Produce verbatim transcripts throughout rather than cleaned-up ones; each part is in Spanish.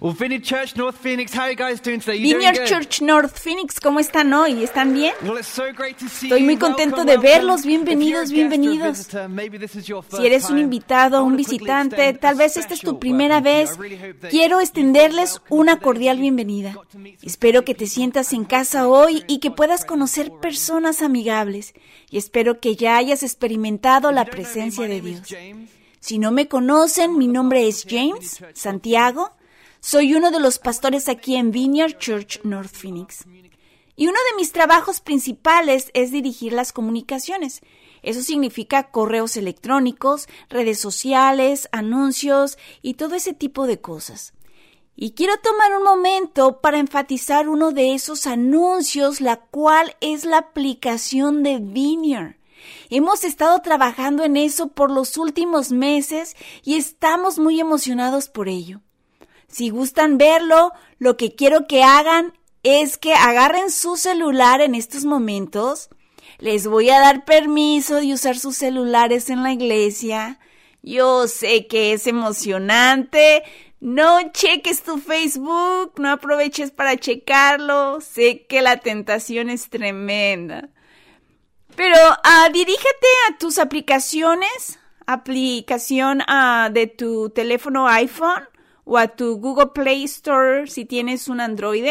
Well, Vineyard Church North Phoenix, how are you guys doing today? You Vineyard doing good? Church North Phoenix, ¿cómo están hoy? ¿Están bien? Well, it's so great to see Estoy muy you. contento Welcome, de verlos. welcome. Bienvenidos, If you're a guest or a bienvenidos. visitor, maybe this is your first Si eres un time. invitado o I un wanna quickly visitante, extend tal a vez esta es tu special primera welcome to you. vez, I really hope that quiero you extenderles feel welcome una today. cordial You bienvenida. got to meet some Espero que te people sientas en and casa hopefully hoy y que experience puedas God's conocer presence personas amigables. Y espero que ya hayas experimentado already. la If you don't know me, presencia my de name is Dios. James. Si no me conocen, mi nombre es James Santiago. Soy uno de los pastores aquí en Vineyard Church North Phoenix. Y uno de mis trabajos principales es dirigir las comunicaciones. Eso significa correos electrónicos, redes sociales, anuncios y todo ese tipo de cosas. Y quiero tomar un momento para enfatizar uno de esos anuncios, la cual es la aplicación de Vineyard. Hemos estado trabajando en eso por los últimos meses y estamos muy emocionados por ello. Si gustan verlo, lo que quiero que hagan es que agarren su celular en estos momentos. Les voy a dar permiso de usar sus celulares en la iglesia. Yo sé que es emocionante. No cheques tu Facebook, no aproveches para checarlo. Sé que la tentación es tremenda. Pero uh, dirígete a tus aplicaciones, aplicación uh, de tu teléfono iPhone o a tu Google Play Store si tienes un Android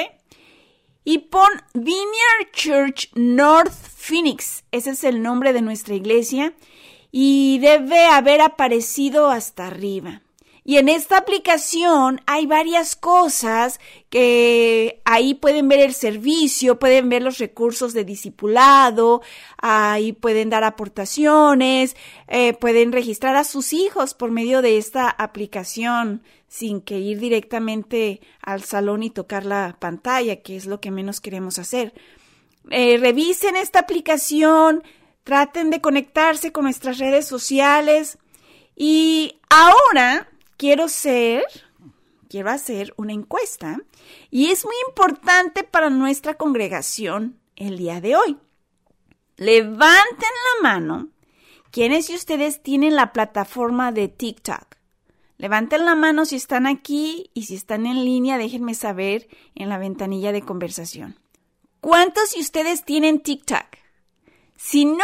y pon Vineyard Church North Phoenix. Ese es el nombre de nuestra iglesia y debe haber aparecido hasta arriba. Y en esta aplicación hay varias cosas que ahí pueden ver el servicio, pueden ver los recursos de discipulado, ahí pueden dar aportaciones, eh, pueden registrar a sus hijos por medio de esta aplicación sin que ir directamente al salón y tocar la pantalla, que es lo que menos queremos hacer. Eh, revisen esta aplicación, traten de conectarse con nuestras redes sociales y ahora quiero ser, quiero hacer una encuesta y es muy importante para nuestra congregación el día de hoy. Levanten la mano quienes de ustedes tienen la plataforma de TikTok. Levanten la mano si están aquí y si están en línea, déjenme saber en la ventanilla de conversación. ¿Cuántos de ustedes tienen TikTok? Si no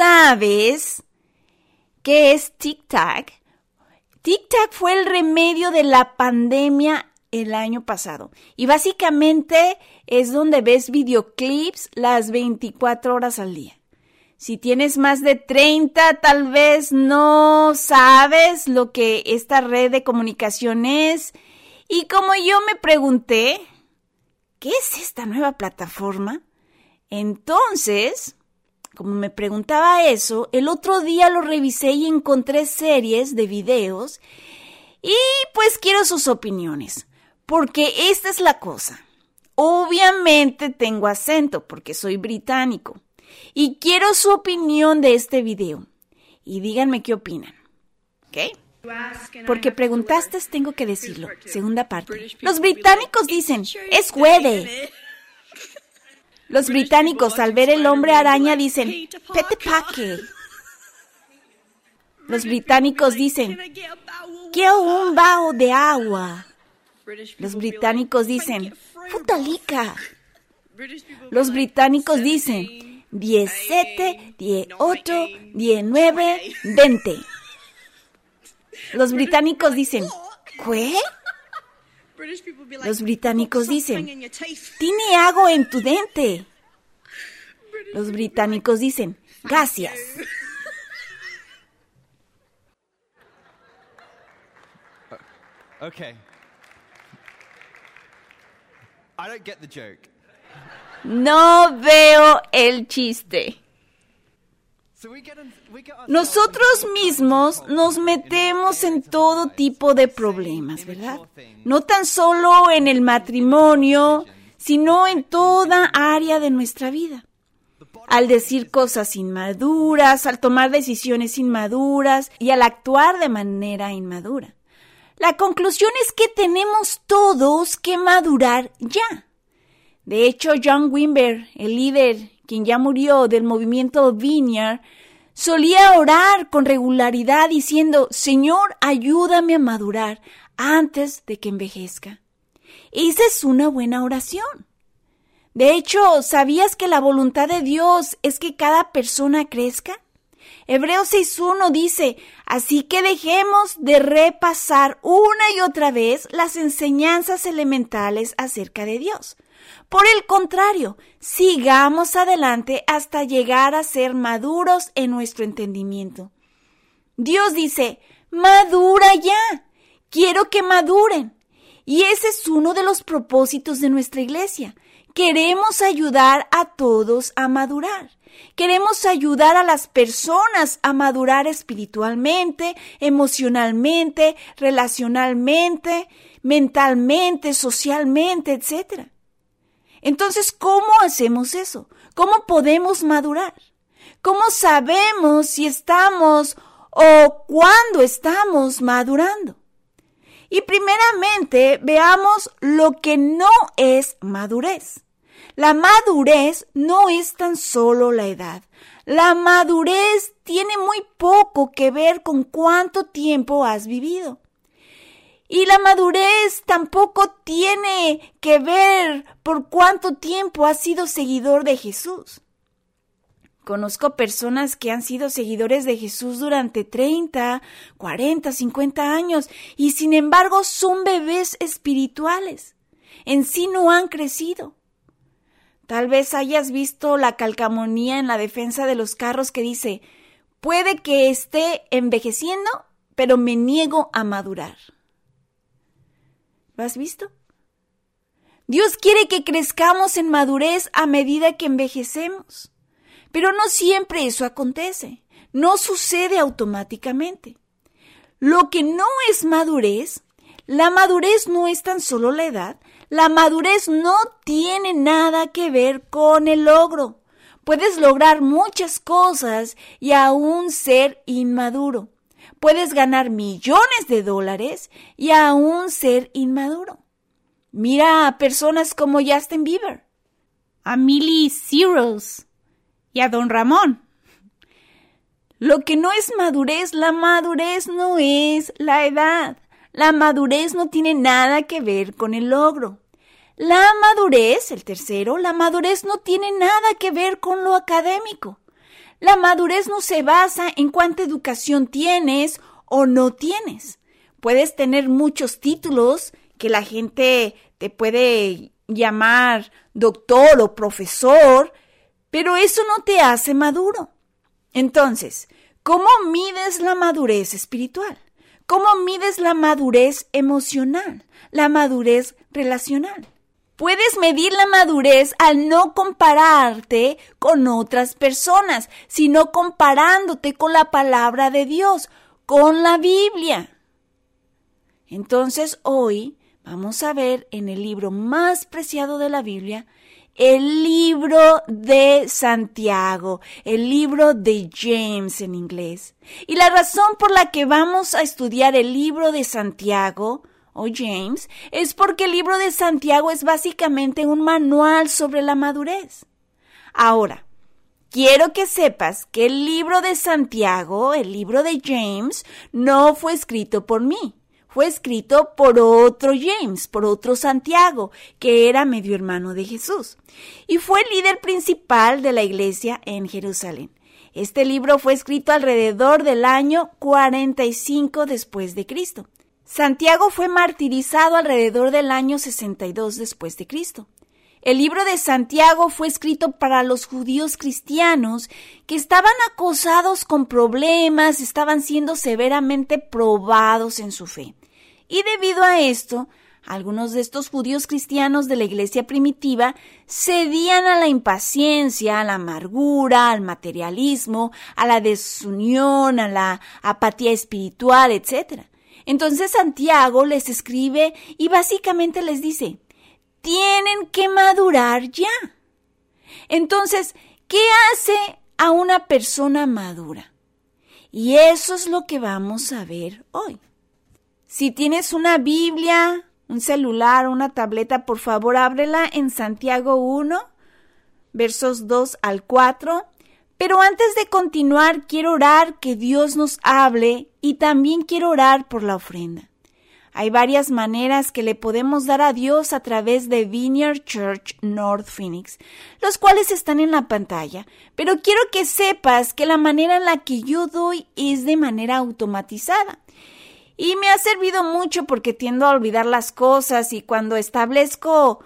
sabes qué es TikTok, TikTok fue el remedio de la pandemia el año pasado. Y básicamente es donde ves videoclips las veinticuatro horas al día. Si tienes más de treinta, tal vez no sabes lo que esta red de comunicación es. Y como yo me pregunté, ¿qué es esta nueva plataforma? Entonces, como me preguntaba eso, el otro día lo revisé y encontré series de videos. Y pues quiero sus opiniones, porque esta es la cosa. Obviamente tengo acento porque soy británico. Y quiero su opinión de este video. Y díganme qué opinan. ¿Ok? Porque preguntaste, tengo que decirlo. Segunda parte. Los británicos dicen, es huede. Los británicos al ver el hombre araña dicen, pete paque. Los británicos dicen, quiero un bao de agua. Los británicos dicen, futalica. Los británicos dicen, diecisiete, dieciocho, diecinueve, veinte. Los británicos dicen, ¿qué? Los británicos dicen, tiene agua en tu dente. Los británicos dicen, gracias. Okay. I don't get the joke. No veo el chiste. Nosotros mismos nos metemos en todo tipo de problemas, ¿verdad? No tan solo en el matrimonio, sino en toda área de nuestra vida. Al decir cosas inmaduras, al tomar decisiones inmaduras y al actuar de manera inmadura. La conclusión es que tenemos todos que madurar ya. De hecho, John Wimber, el líder, quien ya murió del movimiento Vineyard, solía orar con regularidad diciendo, Señor, ayúdame a madurar antes de que envejezca. Esa es una buena oración. De hecho, ¿sabías que la voluntad de Dios es que cada persona crezca? Hebreos seis uno dice, así que dejemos de repasar una y otra vez las enseñanzas elementales acerca de Dios. Por el contrario, sigamos adelante hasta llegar a ser maduros en nuestro entendimiento. Dios dice, madura ya, quiero que maduren. Y ese es uno de los propósitos de nuestra iglesia. Queremos ayudar a todos a madurar. Queremos ayudar a las personas a madurar espiritualmente, emocionalmente, relacionalmente, mentalmente, socialmente, etcétera. Entonces, ¿cómo hacemos eso? ¿Cómo podemos madurar? ¿Cómo sabemos si estamos o cuándo estamos madurando? Y primeramente, veamos lo que no es madurez. La madurez no es tan solo la edad. La madurez tiene muy poco que ver con cuánto tiempo has vivido. Y la madurez tampoco tiene que ver por cuánto tiempo has sido seguidor de Jesús. Conozco personas que han sido seguidores de Jesús durante treinta, cuarenta, cincuenta años y sin embargo son bebés espirituales. En sí no han crecido. Tal vez hayas visto la calcamonía en la defensa de los carros que dice, puede que esté envejeciendo, pero me niego a madurar. ¿Lo has visto? Dios quiere que crezcamos en madurez a medida que envejecemos. Pero no siempre eso acontece. No sucede automáticamente. Lo que no es madurez, la madurez no es tan solo la edad. La madurez no tiene nada que ver con el logro. Puedes lograr muchas cosas y aún ser inmaduro. Puedes ganar millones de dólares y aún ser inmaduro. Mira a personas como Justin Bieber, a Miley Cyrus y a Don Ramón. Lo que no es madurez, la madurez no es la edad. La madurez no tiene nada que ver con el logro. La madurez, el tercero, la madurez no tiene nada que ver con lo académico. La madurez no se basa en cuánta educación tienes o no tienes. Puedes tener muchos títulos que la gente te puede llamar doctor o profesor, pero eso no te hace maduro. Entonces, ¿cómo mides la madurez espiritual? ¿Cómo mides la madurez emocional? La madurez relacional. Puedes medir la madurez al no compararte con otras personas, sino comparándote con la palabra de Dios, con la Biblia. Entonces hoy vamos a ver en el libro más preciado de la Biblia, el libro de Santiago, el libro de James en inglés. Y la razón por la que vamos a estudiar el libro de Santiago o James es porque el libro de Santiago es básicamente un manual sobre la madurez. Ahora, quiero que sepas que el libro de Santiago, el libro de James, no fue escrito por mí. Fue escrito por otro James, por otro Santiago, que era medio hermano de Jesús. Y fue el líder principal de la iglesia en Jerusalén. Este libro fue escrito alrededor del año cuarenta y cinco después de Cristo. Santiago fue martirizado alrededor del año sesenta y dos después de Cristo. El libro de Santiago fue escrito para los judíos cristianos que estaban acosados con problemas, estaban siendo severamente probados en su fe. Y debido a esto, algunos de estos judíos cristianos de la iglesia primitiva cedían a la impaciencia, a la amargura, al materialismo, a la desunión, a la apatía espiritual, etcétera. Entonces Santiago les escribe y básicamente les dice, tienen que madurar ya. Entonces, ¿qué hace a una persona madura? Y eso es lo que vamos a ver hoy. Si tienes una Biblia, un celular, una tableta, por favor ábrela en Santiago uno, versos dos al cuatro. Pero antes de continuar, quiero orar que Dios nos hable y también quiero orar por la ofrenda. Hay varias maneras que le podemos dar a Dios a través de Vineyard Church North Phoenix, los cuales están en la pantalla. Pero quiero que sepas que la manera en la que yo doy es de manera automatizada. Y me ha servido mucho porque tiendo a olvidar las cosas y cuando establezco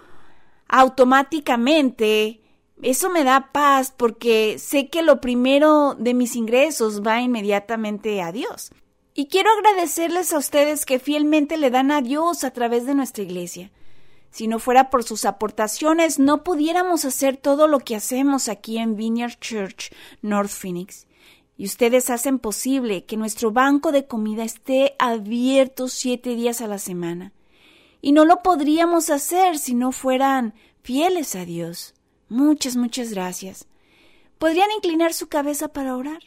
automáticamente, eso me da paz porque sé que lo primero de mis ingresos va inmediatamente a Dios. Y quiero agradecerles a ustedes que fielmente le dan a Dios a través de nuestra iglesia. Si no fuera por sus aportaciones, no pudiéramos hacer todo lo que hacemos aquí en Vineyard Church North Phoenix. Y ustedes hacen posible que nuestro banco de comida esté abierto siete días a la semana. Y no lo podríamos hacer si no fueran fieles a Dios. Muchas, muchas gracias. ¿Podrían inclinar su cabeza para orar?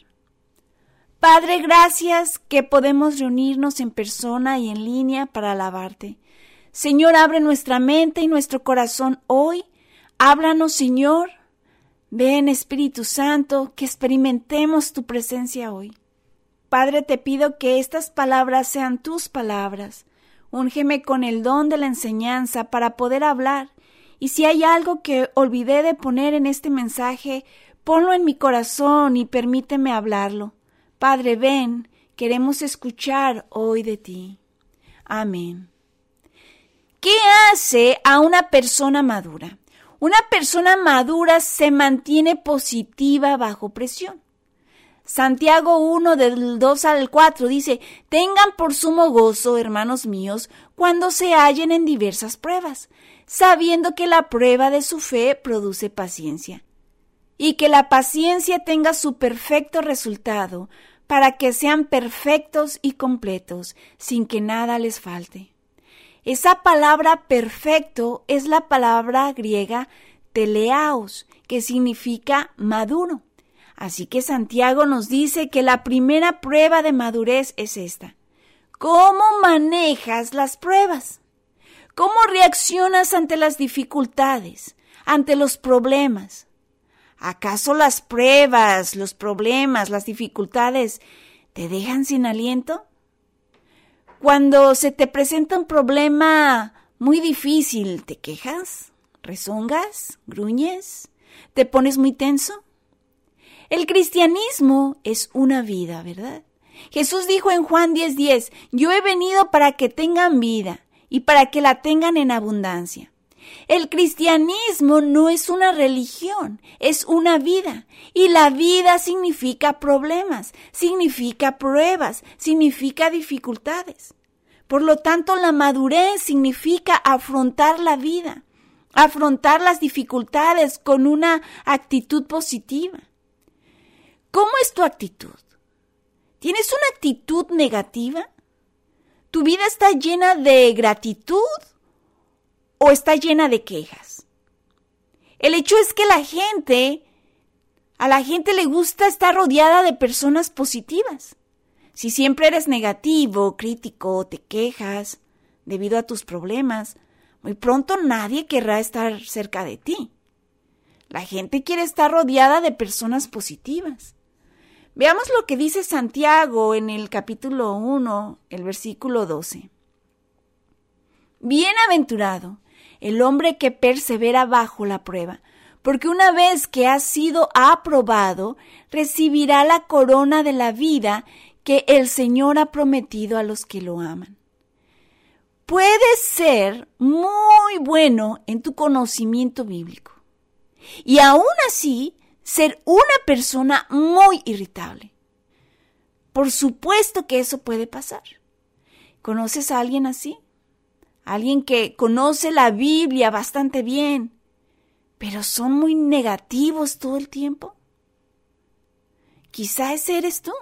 Padre, gracias que podemos reunirnos en persona y en línea para alabarte. Señor, abre nuestra mente y nuestro corazón hoy. Háblanos, Señor. Ven, Espíritu Santo, que experimentemos tu presencia hoy. Padre, te pido que estas palabras sean tus palabras. Úngeme con el don de la enseñanza para poder hablar. Y si hay algo que olvidé de poner en este mensaje, ponlo en mi corazón y permíteme hablarlo. Padre, ven, queremos escuchar hoy de ti. Amén. ¿Qué hace a una persona madura? Una persona madura se mantiene positiva bajo presión. Santiago uno, del dos al cuatro dice, tengan por sumo gozo, hermanos míos, cuando se hallen en diversas pruebas, sabiendo que la prueba de su fe produce paciencia, y que la paciencia tenga su perfecto resultado, para que sean perfectos y completos, sin que nada les falte. Esa palabra perfecto es la palabra griega teleaos, que significa maduro. Así que Santiago nos dice que la primera prueba de madurez es esta. ¿Cómo manejas las pruebas? ¿Cómo reaccionas ante las dificultades, ante los problemas? ¿Acaso las pruebas, los problemas, las dificultades te dejan sin aliento? Cuando se te presenta un problema muy difícil, ¿te quejas? ¿Rezongas? ¿Gruñes? ¿Te pones muy tenso? El cristianismo es una vida, ¿verdad? Jesús dijo en Juan diez diez, yo he venido para que tengan vida y para que la tengan en abundancia. El cristianismo no es una religión, es una vida. Y la vida significa problemas, significa pruebas, significa dificultades. Por lo tanto, la madurez significa afrontar la vida, afrontar las dificultades con una actitud positiva. ¿Cómo es tu actitud? ¿Tienes una actitud negativa? ¿Tu vida está llena de gratitud o está llena de quejas? El hecho es que la gente, a la gente le gusta estar rodeada de personas positivas. Si siempre eres negativo, crítico, te quejas debido a tus problemas, muy pronto nadie querrá estar cerca de ti. La gente quiere estar rodeada de personas positivas. Veamos lo que dice Santiago en el capítulo uno, el versículo doce. Bienaventurado el hombre que persevera bajo la prueba, porque una vez que ha sido aprobado, recibirá la corona de la vida que el Señor ha prometido a los que lo aman. Puedes ser muy bueno en tu conocimiento bíblico y aún así ser una persona muy irritable. Por supuesto que eso puede pasar. ¿Conoces a alguien así? Alguien que conoce la Biblia bastante bien, pero son muy negativos todo el tiempo. Quizá ese eres tú.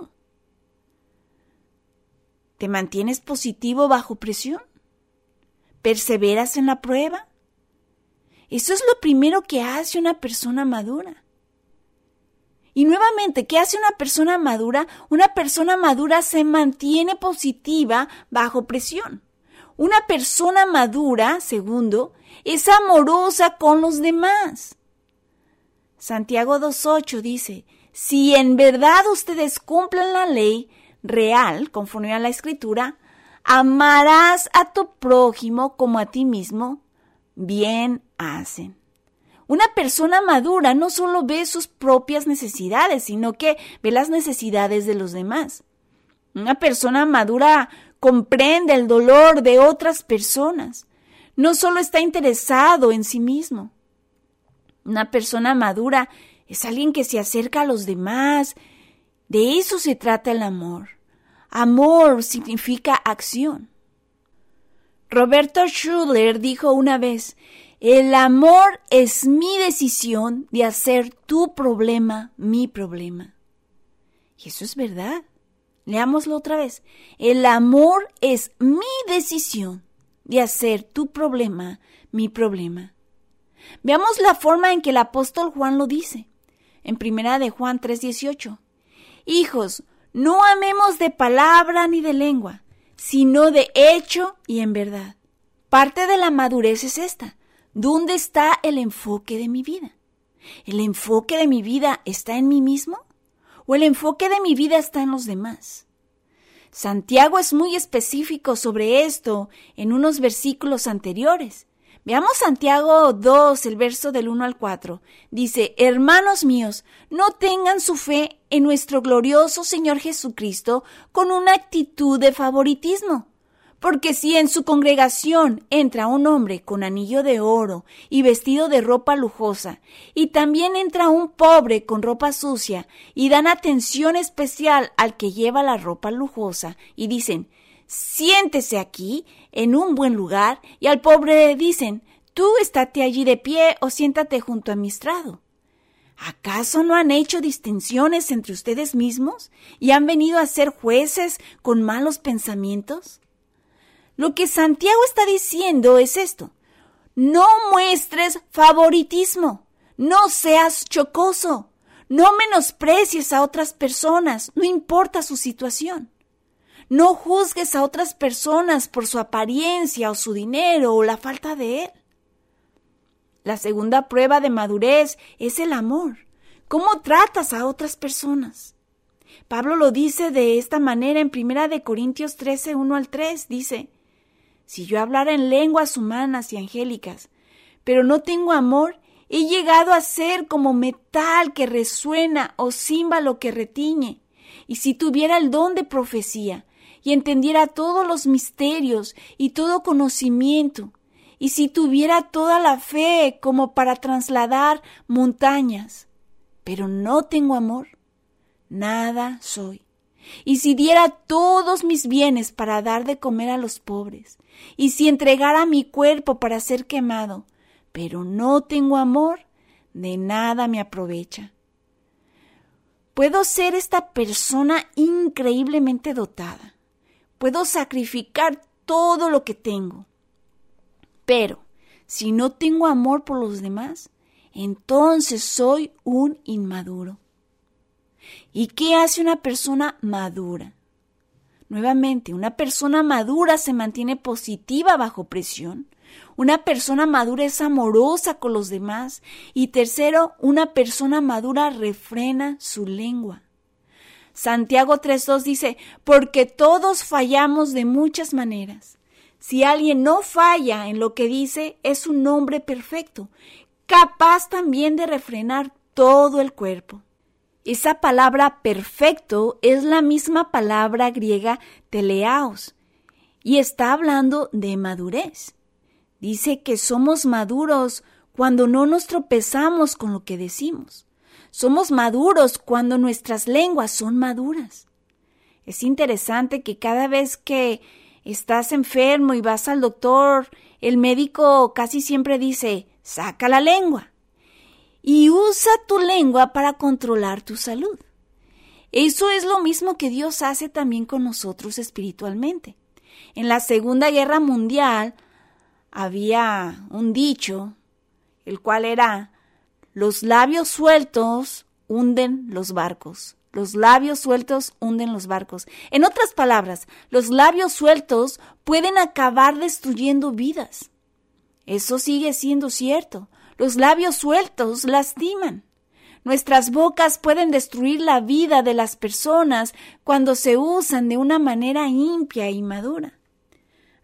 ¿Te mantienes positivo bajo presión? ¿Perseveras en la prueba? Eso es lo primero que hace una persona madura. Y nuevamente, ¿qué hace una persona madura? Una persona madura se mantiene positiva bajo presión. Una persona madura, segundo, es amorosa con los demás. Santiago dos ocho dice, si en verdad ustedes cumplen la ley real, conforme a la Escritura, amarás a tu prójimo como a ti mismo, bien hacen. Una persona madura no solo ve sus propias necesidades, sino que ve las necesidades de los demás. Una persona madura comprende el dolor de otras personas. No solo está interesado en sí mismo. Una persona madura es alguien que se acerca a los demás. De eso se trata el amor. Amor significa acción. Roberto Schuller dijo una vez: el amor es mi decisión de hacer tu problema mi problema. Y eso es verdad. Leámoslo otra vez. El amor es mi decisión de hacer tu problema mi problema. Veamos la forma en que el apóstol Juan lo dice. En primera de Juan tres dieciocho. Hijos, no amemos de palabra ni de lengua, sino de hecho y en verdad. Parte de la madurez es esta. ¿Dónde está el enfoque de mi vida? ¿El enfoque de mi vida está en mí mismo? ¿O el enfoque de mi vida está en los demás? Santiago es muy específico sobre esto en unos versículos anteriores. Veamos Santiago dos, el verso del uno al cuatro. Dice: hermanos míos, no tengan su fe en nuestro glorioso Señor Jesucristo con una actitud de favoritismo. Porque si en su congregación entra un hombre con anillo de oro y vestido de ropa lujosa, y también entra un pobre con ropa sucia, y dan atención especial al que lleva la ropa lujosa, y dicen: siéntese aquí, en un buen lugar, y al pobre dicen: tú estate allí de pie o siéntate junto a mi estrado. ¿Acaso no han hecho distinciones entre ustedes mismos y han venido a ser jueces con malos pensamientos? Lo que Santiago está diciendo es esto: no muestres favoritismo, no seas chocoso, no menosprecies a otras personas, no importa su situación. No juzgues a otras personas por su apariencia o su dinero o la falta de él. La segunda prueba de madurez es el amor. ¿Cómo tratas a otras personas? Pablo lo dice de esta manera en primera de Corintios trece, uno al tres. Dice: si yo hablara en lenguas humanas y angélicas, pero no tengo amor, he llegado a ser como metal que resuena o címbalo que retiñe. Y si tuviera el don de profecía y entendiera todos los misterios y todo conocimiento, y si tuviera toda la fe como para trasladar montañas, pero no tengo amor, nada soy. Y si diera todos mis bienes para dar de comer a los pobres, y si entregara mi cuerpo para ser quemado, pero no tengo amor, de nada me aprovecha. Puedo ser esta persona increíblemente dotada. Puedo sacrificar todo lo que tengo. Pero si no tengo amor por los demás, entonces soy un inmaduro. ¿Y qué hace una persona madura? Nuevamente, una persona madura se mantiene positiva bajo presión. Una persona madura es amorosa con los demás. Y tercero, una persona madura refrena su lengua. Santiago tres dos dice: porque todos fallamos de muchas maneras. Si alguien no falla en lo que dice, es un hombre perfecto, capaz también de refrenar todo el cuerpo. Esa palabra perfecto es la misma palabra griega teleaos y está hablando de madurez. Dice que somos maduros cuando no nos tropezamos con lo que decimos. Somos maduros cuando nuestras lenguas son maduras. Es interesante que cada vez que estás enfermo y vas al doctor, el médico casi siempre dice: saca la lengua. Y usa tu lengua para controlar tu salud. Eso es lo mismo que Dios hace también con nosotros espiritualmente. En la Segunda Guerra Mundial había un dicho, el cual era: los labios sueltos hunden los barcos. Los labios sueltos hunden los barcos. En otras palabras, los labios sueltos pueden acabar destruyendo vidas. Eso sigue siendo cierto. Los labios sueltos lastiman. Nuestras bocas pueden destruir la vida de las personas cuando se usan de una manera impía e inmadura.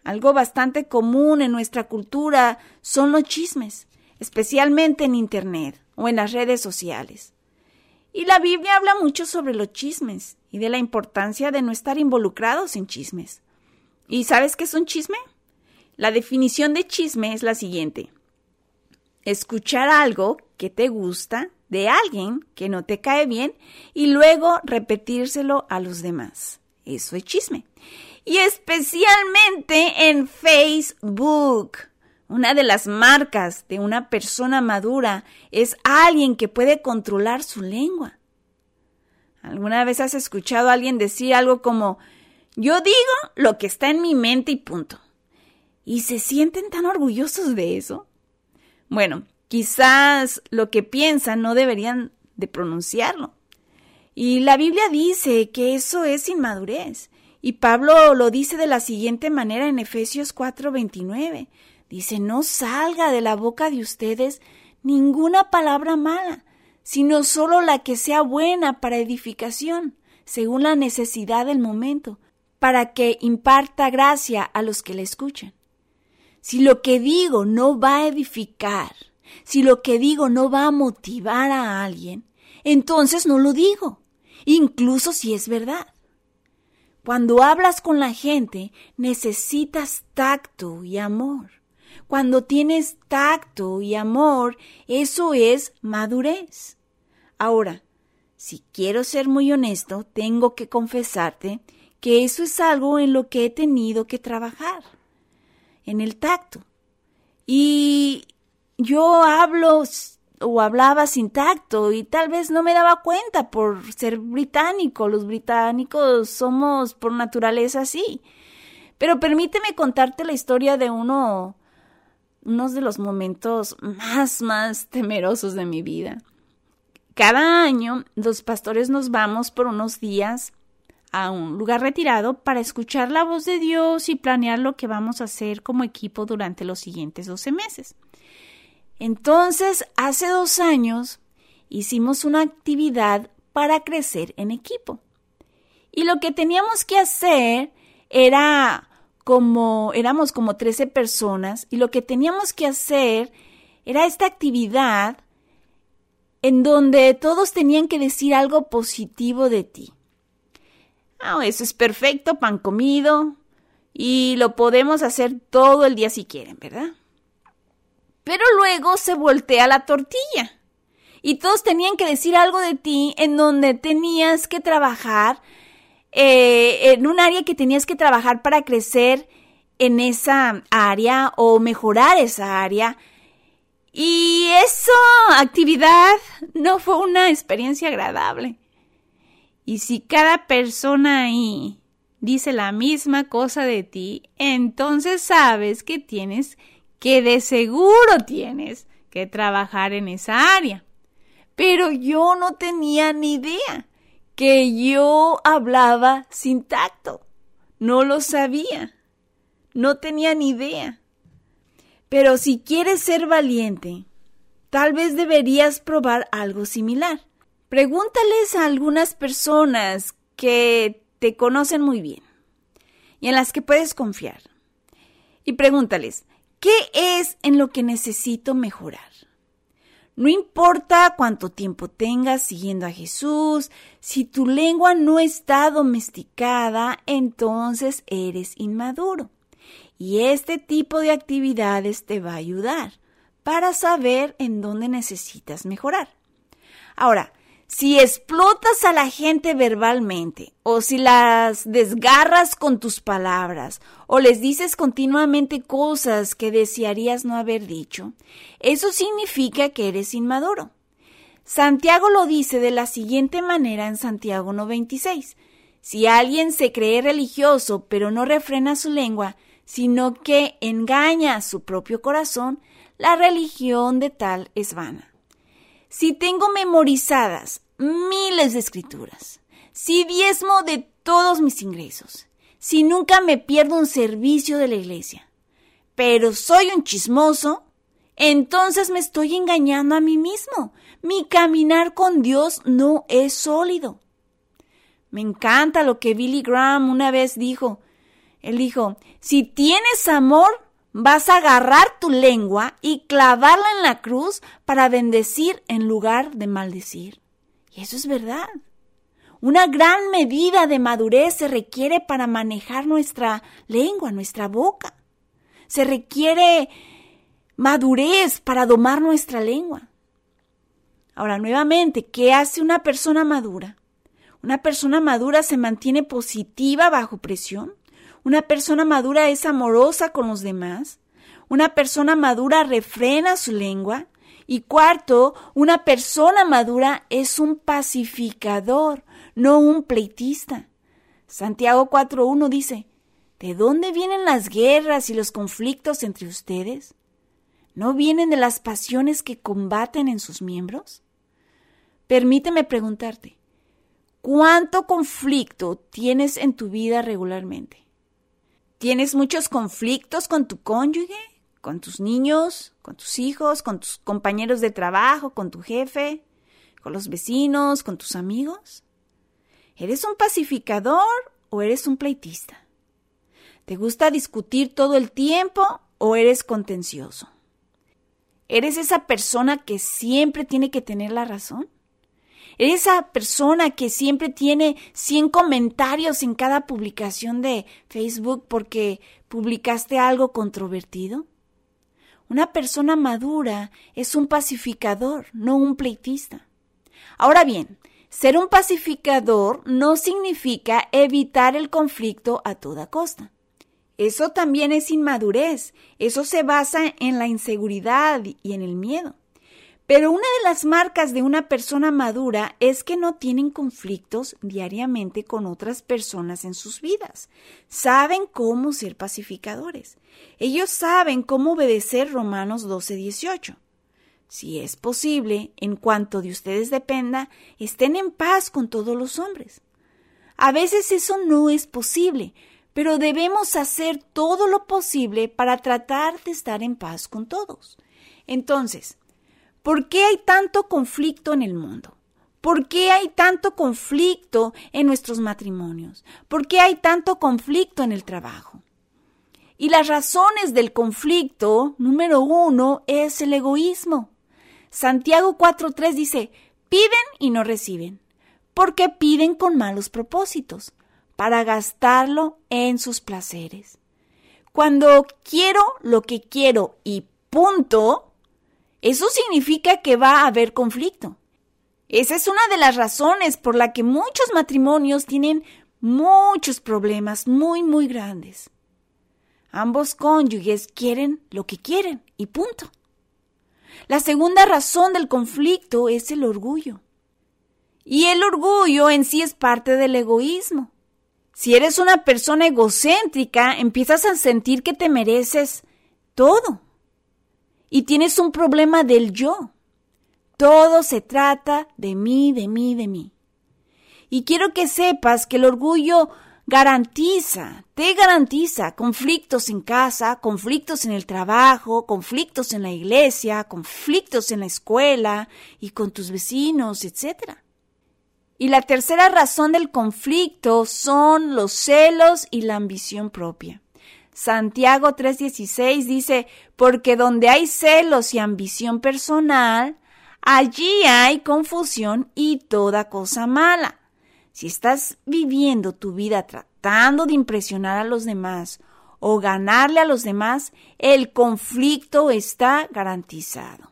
Algo bastante común en nuestra cultura son los chismes, especialmente en Internet o en las redes sociales. Y la Biblia habla mucho sobre los chismes y de la importancia de no estar involucrados en chismes. ¿Y sabes qué es un chisme? La definición de chisme es la siguiente: escuchar algo que te gusta de alguien que no te cae bien y luego repetírselo a los demás. Eso es chisme. Y especialmente en Facebook. Una de las marcas de una persona madura es alguien que puede controlar su lengua. ¿Alguna vez has escuchado a alguien decir algo como: yo digo lo que está en mi mente y punto? ¿Y se sienten tan orgullosos de eso? Bueno, quizás lo que piensan no deberían de pronunciarlo. Y la Biblia dice que eso es inmadurez. Y Pablo lo dice de la siguiente manera en Efesios cuatro veintinueve. Dice: no salga de la boca de ustedes ninguna palabra mala, sino solo la que sea buena para edificación, según la necesidad del momento, para que imparta gracia a los que le escuchan. Si lo que digo no va a edificar, si lo que digo no va a motivar a alguien, entonces no lo digo, incluso si es verdad. Cuando hablas con la gente, necesitas tacto y amor. Cuando tienes tacto y amor, eso es madurez. Ahora, si quiero ser muy honesto, tengo que confesarte que eso es algo en lo que he tenido que trabajar, en el tacto. Y yo hablo o hablaba sin tacto y tal vez no me daba cuenta por ser británico. Los británicos somos por naturaleza así. Pero permíteme contarte la historia de uno, uno de los momentos más, más temerosos de mi vida. Cada año los pastores nos vamos por unos días a un lugar retirado para escuchar la voz de Dios y planear lo que vamos a hacer como equipo durante los siguientes doce meses. Entonces, hace dos años hicimos una actividad para crecer en equipo. Y lo que teníamos que hacer era como, éramos como trece personas, y lo que teníamos que hacer era esta actividad en donde todos tenían que decir algo positivo de ti. Oh, eso es perfecto, pan comido, y lo podemos hacer todo el día si quieren, ¿verdad? Pero luego se voltea la tortilla y todos tenían que decir algo de ti en donde tenías que trabajar, eh, en un área que tenías que trabajar para crecer en esa área o mejorar esa área. Y esa actividad no fue una experiencia agradable. Y si cada persona ahí dice la misma cosa de ti, entonces sabes que tienes que de seguro tienes que trabajar en esa área. Pero yo no tenía ni idea que yo hablaba sin tacto. No lo sabía. No tenía ni idea. Pero si quieres ser valiente, tal vez deberías probar algo similar. Pregúntales a algunas personas que te conocen muy bien y en las que puedes confiar. Y pregúntales: ¿qué es en lo que necesito mejorar? No importa cuánto tiempo tengas siguiendo a Jesús, si tu lengua no está domesticada, entonces eres inmaduro. Y este tipo de actividades te va a ayudar para saber en dónde necesitas mejorar. Ahora, si explotas a la gente verbalmente, o si las desgarras con tus palabras, o les dices continuamente cosas que desearías no haber dicho, eso significa que eres inmaduro. Santiago lo dice de la siguiente manera en Santiago uno veintiséis. Si alguien se cree religioso, pero no refrena su lengua, sino que engaña a su propio corazón, la religión de tal es vana. Si tengo memorizadas miles de escrituras, si diezmo de todos mis ingresos, si nunca me pierdo un servicio de la iglesia, pero soy un chismoso, entonces me estoy engañando a mí mismo. Mi caminar con Dios no es sólido. Me encanta lo que Billy Graham una vez dijo: Él dijo, si tienes amor, vas a agarrar tu lengua y clavarla en la cruz para bendecir en lugar de maldecir. Y eso es verdad. Una gran medida de madurez se requiere para manejar nuestra lengua, nuestra boca. Se requiere madurez para domar nuestra lengua. Ahora, nuevamente, ¿qué hace una persona madura? Una persona madura se mantiene positiva bajo presión. Una persona madura es amorosa con los demás. Una persona madura refrena su lengua. Y cuarto, una persona madura es un pacificador, no un pleitista. Santiago cuatro uno dice, ¿de dónde vienen las guerras y los conflictos entre ustedes? ¿No vienen de las pasiones que combaten en sus miembros? Permíteme preguntarte, ¿cuánto conflicto tienes en tu vida regularmente? ¿Tienes muchos conflictos con tu cónyuge, con tus niños, con tus hijos, con tus compañeros de trabajo, con tu jefe, con los vecinos, con tus amigos? ¿Eres un pacificador o eres un pleitista? ¿Te gusta discutir todo el tiempo o eres contencioso? ¿Eres esa persona que siempre tiene que tener la razón? ¿Eres esa persona que siempre tiene cien comentarios en cada publicación de Facebook porque publicaste algo controvertido? Una persona madura es un pacificador, no un pleitista. Ahora bien, ser un pacificador no significa evitar el conflicto a toda costa. Eso también es inmadurez. Eso se basa en la inseguridad y en el miedo. Pero una de las marcas de una persona madura es que no tienen conflictos diariamente con otras personas en sus vidas. Saben cómo ser pacificadores. Ellos saben cómo obedecer Romanos doce dieciocho. Si es posible, en cuanto de ustedes dependa, estén en paz con todos los hombres. A veces eso no es posible, pero debemos hacer todo lo posible para tratar de estar en paz con todos. Entonces, ¿por qué hay tanto conflicto en el mundo? ¿Por qué hay tanto conflicto en nuestros matrimonios? ¿Por qué hay tanto conflicto en el trabajo? Y las razones del conflicto, número uno, es el egoísmo. Santiago cuatro tres dice, piden y no reciben, porque piden con malos propósitos, para gastarlo en sus placeres. Cuando quiero lo que quiero y punto, eso significa que va a haber conflicto. Esa es una de las razones por la que muchos matrimonios tienen muchos problemas muy, muy grandes. Ambos cónyuges quieren lo que quieren y punto. La segunda razón del conflicto es el orgullo. Y el orgullo en sí es parte del egoísmo. Si eres una persona egocéntrica, empiezas a sentir que te mereces todo. Y tienes un problema del yo. Todo se trata de mí, de mí, de mí. Y quiero que sepas que el orgullo garantiza, te garantiza conflictos en casa, conflictos en el trabajo, conflictos en la iglesia, conflictos en la escuela y con tus vecinos, etcétera. Y la tercera razón del conflicto son los celos y la ambición propia. Santiago tres dieciséis dice, porque donde hay celos y ambición personal, allí hay confusión y toda cosa mala. Si estás viviendo tu vida tratando de impresionar a los demás o ganarle a los demás, el conflicto está garantizado.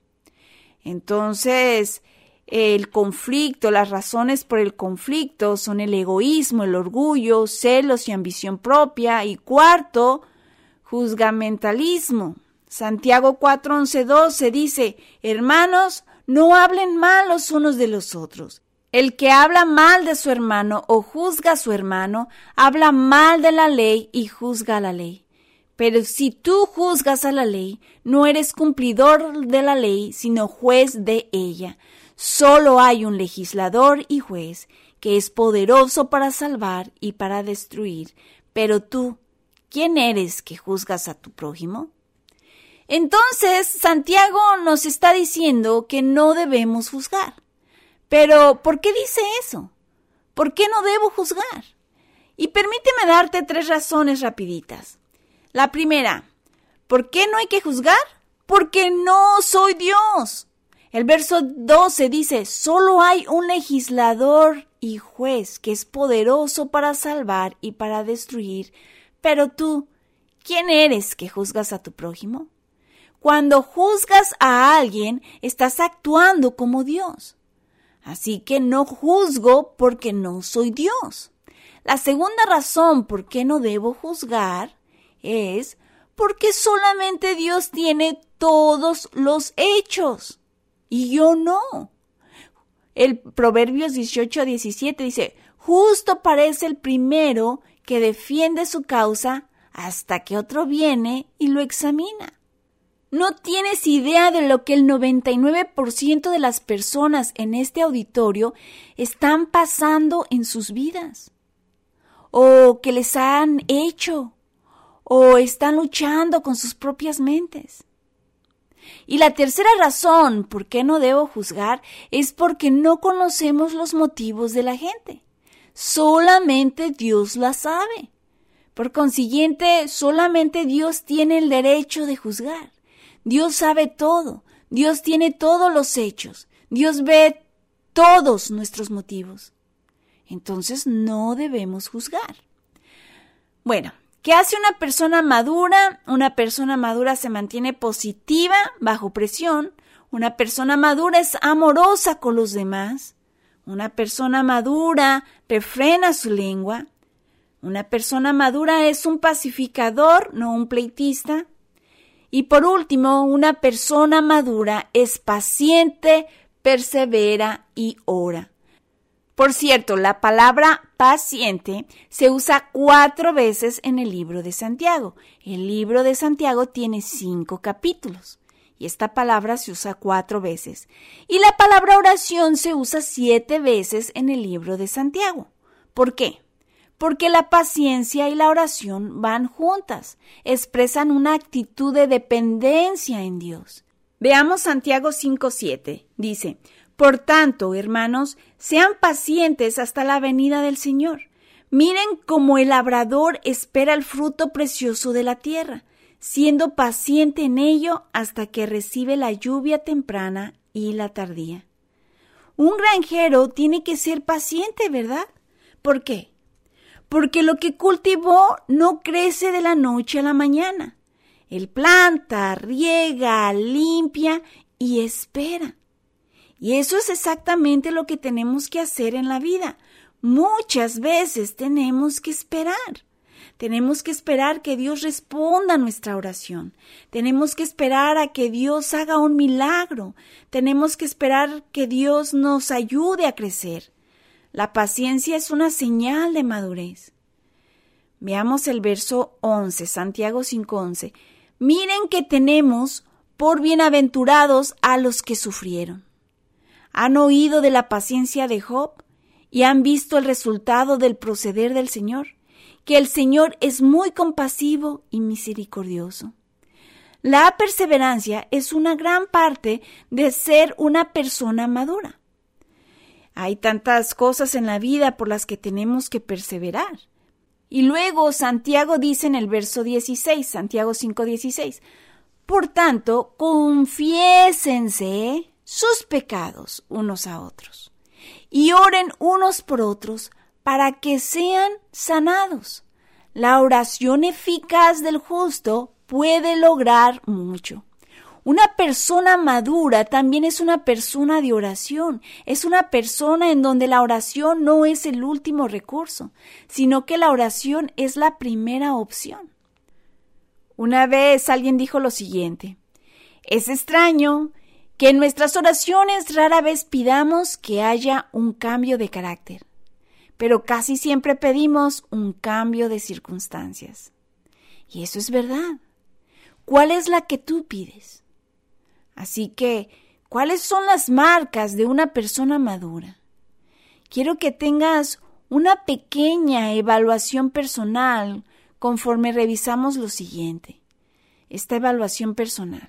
Entonces, el conflicto, las razones por el conflicto son el egoísmo, el orgullo, celos y ambición propia. Y cuarto, juzgamentalismo. Santiago cuatro once doce dice, hermanos, no hablen mal los unos de los otros. El que habla mal de su hermano o juzga a su hermano, habla mal de la ley y juzga a la ley. Pero si tú juzgas a la ley, no eres cumplidor de la ley, sino juez de ella. Solo hay un legislador y juez que es poderoso para salvar y para destruir. Pero tú, ¿quién eres que juzgas a tu prójimo? Entonces, Santiago nos está diciendo que no debemos juzgar. Pero, ¿por qué dice eso? ¿Por qué no debo juzgar? Y permíteme darte tres razones rapiditas. La primera, ¿por qué no hay que juzgar? Porque no soy Dios. El verso doce dice, solo hay un legislador y juez que es poderoso para salvar y para destruir. Pero tú, ¿quién eres que juzgas a tu prójimo? Cuando juzgas a alguien, estás actuando como Dios. Así que no juzgo porque no soy Dios. La segunda razón por qué no debo juzgar es porque solamente Dios tiene todos los hechos y yo no. El Proverbios dieciocho diecisiete dice, justo parece el primero que defiende su causa hasta que otro viene y lo examina. No tienes idea de lo que el noventa y nueve por ciento de las personas en este auditorio están pasando en sus vidas, o que les han hecho, o están luchando con sus propias mentes. Y la tercera razón por qué no debo juzgar es porque no conocemos los motivos de la gente. Solamente Dios la sabe. Por consiguiente, solamente Dios tiene el derecho de juzgar. Dios sabe todo. Dios tiene todos los hechos. Dios ve todos nuestros motivos. Entonces no debemos juzgar. Bueno, ¿qué hace una persona madura? Una persona madura se mantiene positiva bajo presión. Una persona madura es amorosa con los demás. Una persona madura refrena su lengua. Una persona madura es un pacificador, no un pleitista. Y por último, una persona madura es paciente, persevera y ora. Por cierto, la palabra paciente se usa cuatro veces en el libro de Santiago. El libro de Santiago tiene cinco capítulos y esta palabra se usa cuatro veces. Y la palabra oración se usa siete veces en el libro de Santiago. ¿Por qué? Porque la paciencia y la oración van juntas, expresan una actitud de dependencia en Dios. Veamos Santiago cinco siete. Dice, por tanto, hermanos, sean pacientes hasta la venida del Señor. Miren cómo el labrador espera el fruto precioso de la tierra, siendo paciente en ello hasta que recibe la lluvia temprana y la tardía. Un granjero tiene que ser paciente, ¿verdad? ¿Por qué? Porque lo que cultivó no crece de la noche a la mañana. Él planta, riega, limpia y espera. Y eso es exactamente lo que tenemos que hacer en la vida. Muchas veces tenemos que esperar. Tenemos que esperar que Dios responda a nuestra oración. Tenemos que esperar a que Dios haga un milagro. Tenemos que esperar que Dios nos ayude a crecer. La paciencia es una señal de madurez. Veamos el verso once, Santiago cinco once. Miren que tenemos por bienaventurados a los que sufrieron. ¿Han oído de la paciencia de Job y han visto el resultado del proceder del Señor? Que el Señor es muy compasivo y misericordioso. La perseverancia es una gran parte de ser una persona madura. Hay tantas cosas en la vida por las que tenemos que perseverar. Y luego Santiago dice en el verso dieciséis, Santiago cinco dieciséis, por tanto, confiésense sus pecados unos a otros y oren unos por otros para que sean sanados. La oración eficaz del justo puede lograr mucho. Una persona madura también es una persona de oración. Es una persona en donde la oración no es el último recurso, sino que la oración es la primera opción. Una vez alguien dijo lo siguiente: es extraño que en nuestras oraciones rara vez pidamos que haya un cambio de carácter, pero casi siempre pedimos un cambio de circunstancias. Y eso es verdad. ¿Cuál es la que tú pides? Así que, ¿cuáles son las marcas de una persona madura? Quiero que tengas una pequeña evaluación personal conforme revisamos lo siguiente. Esta evaluación personal.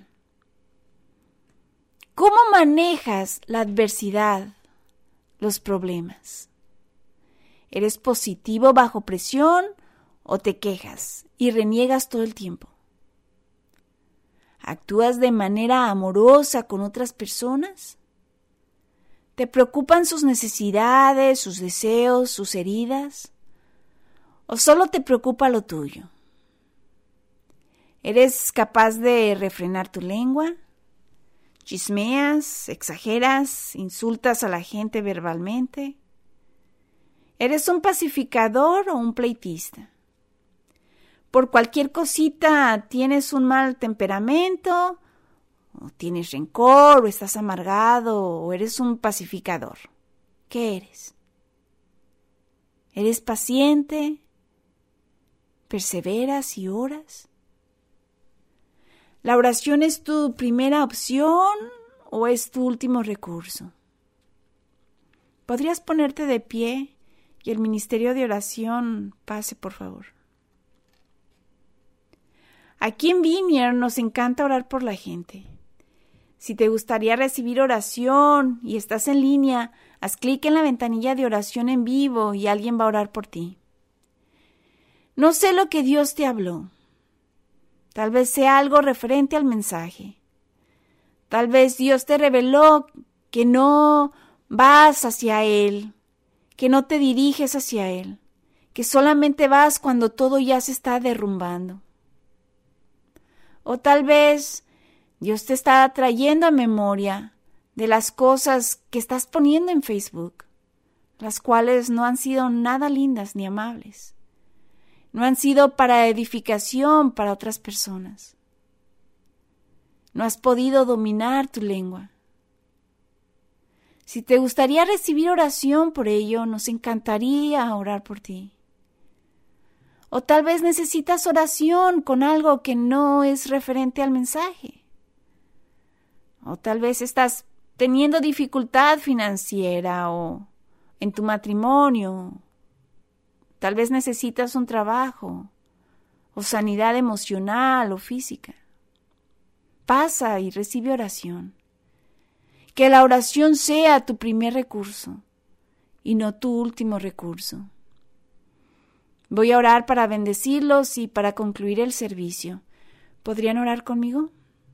¿Cómo manejas la adversidad, los problemas? ¿Eres positivo bajo presión o te quejas y reniegas todo el tiempo? ¿Actúas de manera amorosa con otras personas? ¿Te preocupan sus necesidades, sus deseos, sus heridas? ¿O solo te preocupa lo tuyo? ¿Eres capaz de refrenar tu lengua? ¿Chismeas, exageras, insultas a la gente verbalmente? ¿Eres un pacificador o un pleitista? ¿Por cualquier cosita tienes un mal temperamento? ¿O tienes rencor? ¿O estás amargado? ¿O eres un pacificador? ¿Qué eres? ¿Eres paciente? ¿Perseveras y oras? ¿La oración es tu primera opción o es tu último recurso? ¿Podrías ponerte de pie y el ministerio de oración pase, por favor? Aquí en Vineyard nos encanta orar por la gente. Si te gustaría recibir oración y estás en línea, haz clic en la ventanilla de oración en vivo y alguien va a orar por ti. No sé lo que Dios te habló. Tal vez sea algo referente al mensaje. Tal vez Dios te reveló que no vas hacia Él, que no te diriges hacia Él, que solamente vas cuando todo ya se está derrumbando. O tal vez Dios te está trayendo a memoria de las cosas que estás poniendo en Facebook, las cuales no han sido nada lindas ni amables. No han sido para edificación para otras personas. No has podido dominar tu lengua. Si te gustaría recibir oración por ello, nos encantaría orar por ti. O tal vez necesitas oración con algo que no es referente al mensaje. O tal vez estás teniendo dificultad financiera o en tu matrimonio. Tal vez necesitas un trabajo o sanidad emocional o física. Pasa y recibe oración. Que la oración sea tu primer recurso y no tu último recurso. Voy a orar para bendecirlos y para concluir el servicio. ¿Podrían orar conmigo?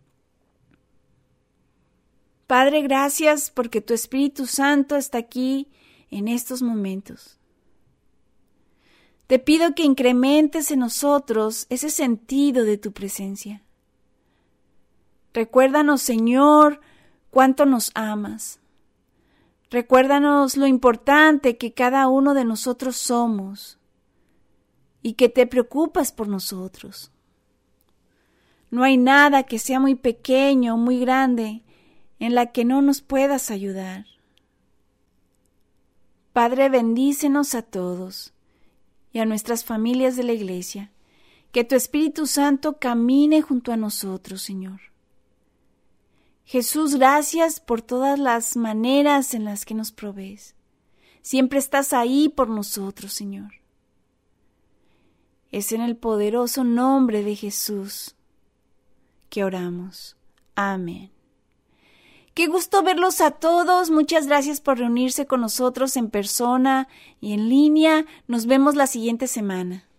Padre, gracias porque tu Espíritu Santo está aquí en estos momentos. Te pido que incrementes en nosotros ese sentido de tu presencia. Recuérdanos, Señor, cuánto nos amas. Recuérdanos lo importante que cada uno de nosotros somos y que te preocupas por nosotros. No hay nada que sea muy pequeño o muy grande en la que no nos puedas ayudar. Padre, bendícenos a todos y a nuestras familias de la iglesia, que tu Espíritu Santo camine junto a nosotros, Señor. Jesús, gracias por todas las maneras en las que nos provees. Siempre estás ahí por nosotros, Señor. Es en el poderoso nombre de Jesús que oramos. Amén. Qué gusto verlos a todos. Muchas gracias por reunirse con nosotros en persona y en línea. Nos vemos la siguiente semana.